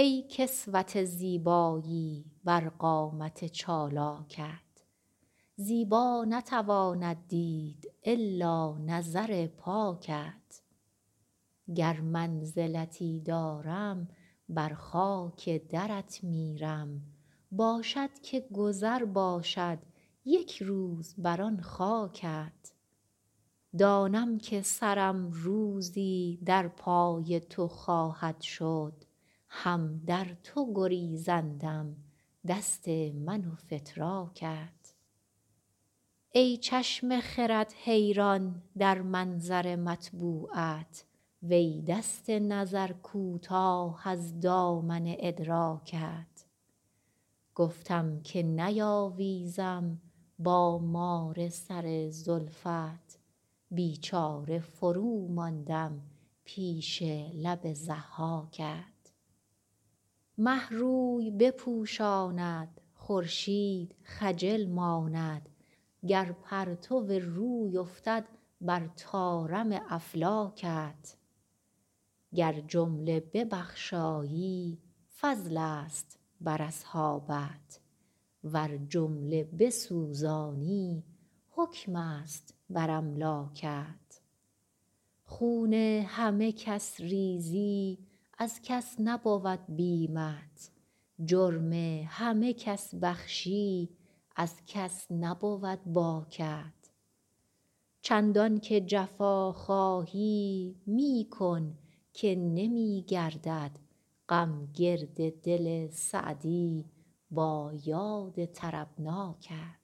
ای کسوت زیبایی بر قامت چالاکت، زیبا نتواند دید الا نظر پاکت. گر منزلتی دارم بر خاک درت میرم، باشد که گذر باشد یک روز بر آن خاکت. دانم که سرم روزی در پای تو خواهد شد، هم در تو گریزندم دست من و فتراکت. ای چشم خرد حیران در منظر مطبوعت، وی دست نظر کوتاه از دامن ادراکت. گفتم که نیاویزم با مار سر زلفت، بیچاره فرو ماندم پیش لب ضحاکت. مه روی بپوشاند خورشید خجل ماند، گر پرتو روی افتد بر طارم افلاکت. گر جمله ببخشایی فضل است بر اصحابت، ور جمله بسوزانی حکم است بر املاکت. خون همه کس ریزی از کس نبود بیمت، جرم همه کس بخشی از کس نبود باکت. چندان که جفا خواهی می کن که نمی گردد غم گرد دل سعدی با یاد طربناکت.